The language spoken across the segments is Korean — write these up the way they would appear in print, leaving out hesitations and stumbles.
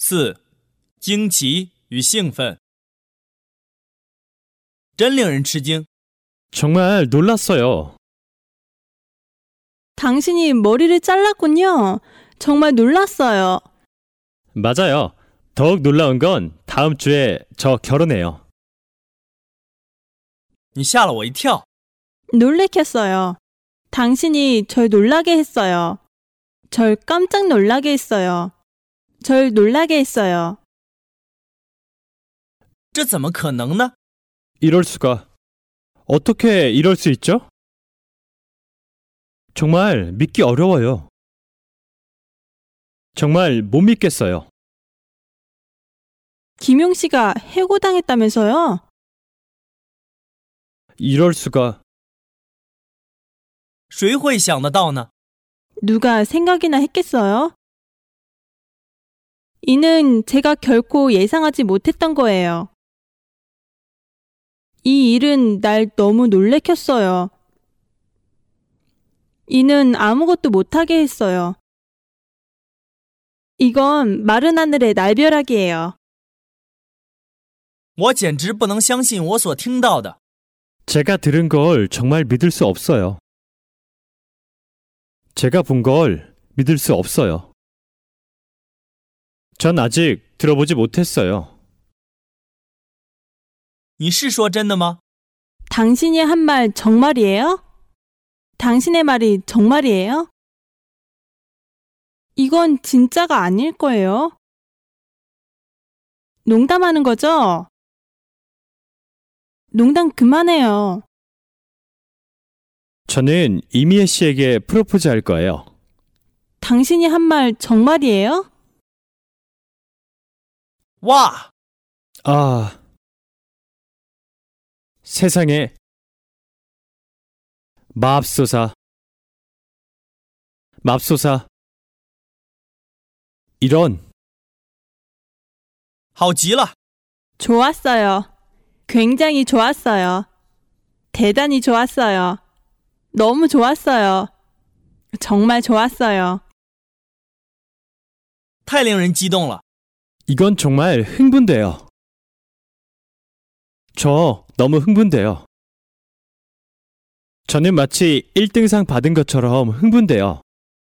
4. 惊奇与兴奋。真令人吃惊。 정말 놀랐어요. 당신이 머리를 잘랐군요. 정말 놀랐어요. 맞아요. 더욱 놀라운 건 다음 주에 저 결혼해요. 你吓了我一跳。 놀래켰어요. 당신이 절 놀라게 했어요. 절 깜짝 놀라게 했어요. 절 놀라게 했어요. 这怎么可能呢？ 이럴 수가. 어떻게 이럴 수 있죠? 정말 믿기 어려워요. 정말 못 믿겠어요. 김용 씨가 해고당했다면서요? 이럴 수가. 谁会想得到呢？ 누가 생각이나 했겠어요? 이는 제가 결코 예상하지 못했던 거예요. 이 일은 날 너무 놀래켰어요. 이는 아무것도 못하게 했어요. 이건 마른 하늘의 날벼락이에요. 我简直不能相信我所听到的。 제가 들은 걸 정말 믿을 수 없어요. 제가 본 걸 믿을 수 없어요. 전 아직 들어보지 못했어요. 你是说真的吗？ 당신이 한 말 정말이에요? 당신의 말이 정말이에요? 이건 진짜가 아닐 거예요. 농담하는 거죠? 농담 그만해요. 저는 이미애 씨에게 프로포즈 할 거예요. 당신이 한 말 정말이에요? 와! 아, 세상에. 맙소사. 맙소사. 이런. 好极了。 좋았어요. 굉장히 좋았어요. 대단히 좋았어요. 너무 좋았어요. 정말 좋았어요. 太令人激动了。 이건 정말 흥분돼요. 저 너무 흥분돼요. 저는 마치 1등상 받은 것처럼 흥분돼요.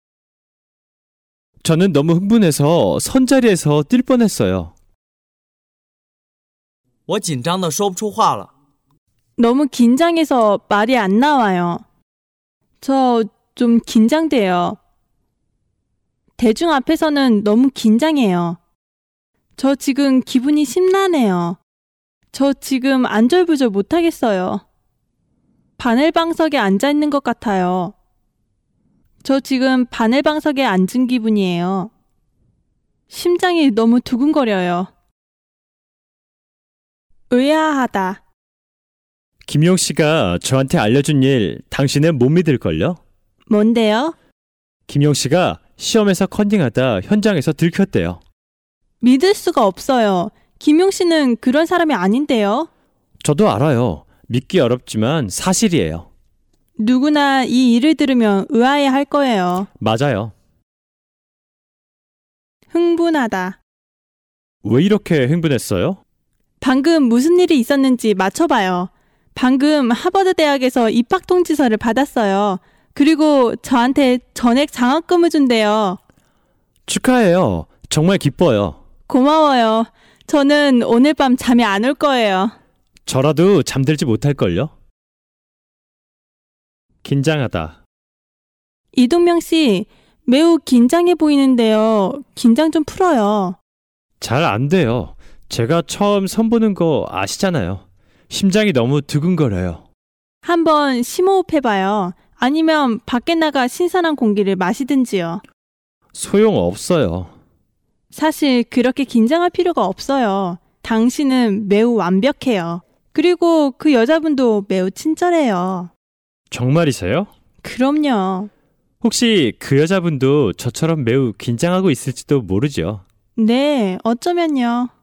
저는 너무 흥분해서 선자리에서 뛸 뻔했어요. 我紧张的说不出话了。 너무 긴장해서 말이 안 나와요. 저 좀 긴장돼요. 대중 앞에서는 너무 긴장해요. 저 지금 기분이 심란해요. 저 지금 안절부절 못하겠어요. 바늘방석에 앉아있는 것 같아요. 저 지금 바늘방석에 앉은 기분이에요. 심장이 너무 두근거려요. 의아하다. 김용 씨가 저한테 알려준 일 당신은 못 믿을걸요? 뭔데요? 김용 씨가 시험에서 컨닝하다 현장에서 들켰대요. 믿을 수가 없어요. 김용 씨는 그런 사람이 아닌데요. 저도 알아요. 믿기 어렵지만 사실이에요. 누구나 이 일을 들으면 의아해할 거예요. 맞아요. 흥분하다. 왜 이렇게 흥분했어요? 방금 무슨 일이 있었는지 맞춰봐요. 방금 하버드 대학에서 입학 통지서를 받았어요. 그리고 저한테 전액 장학금을 준대요. 축하해요. 정말 기뻐요. 고마워요. 저는 오늘 밤 잠이 안 올 거예요. 저라도 잠들지 못할걸요? 긴장하다. 이동명 씨, 매우 긴장해 보이는데요. 긴장 좀 풀어요. 잘 안 돼요. 제가 처음 선보는 거 아시잖아요. 심장이 너무 두근거려요. 한번 심호흡 해봐요. 아니면 밖에 나가 신선한 공기를 마시든지요. 소용없어요. 사실 그렇게 긴장할 필요가 없어요. 당신은 매우 완벽해요. 그리고 그 여자분도 매우 친절해요. 정말이세요? 그럼요. 혹시 그 여자분도 저처럼 매우 긴장하고 있을지도 모르죠. 네, 어쩌면요.